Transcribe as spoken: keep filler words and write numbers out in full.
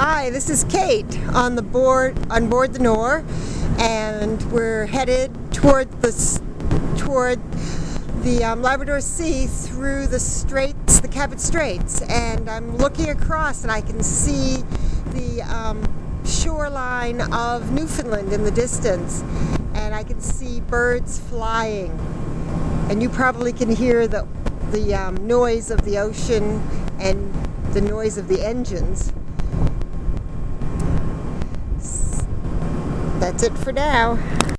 Hi, this is Kate on the board on board the Nore, and we're headed toward the toward the um, Labrador Sea through the Straits, the Cabot Straits, and I'm looking across and I can see the um, shoreline of Newfoundland in the distance, and I can see birds flying, and you probably can hear the the um, noise of the ocean and the noise of the engines. That's it for now.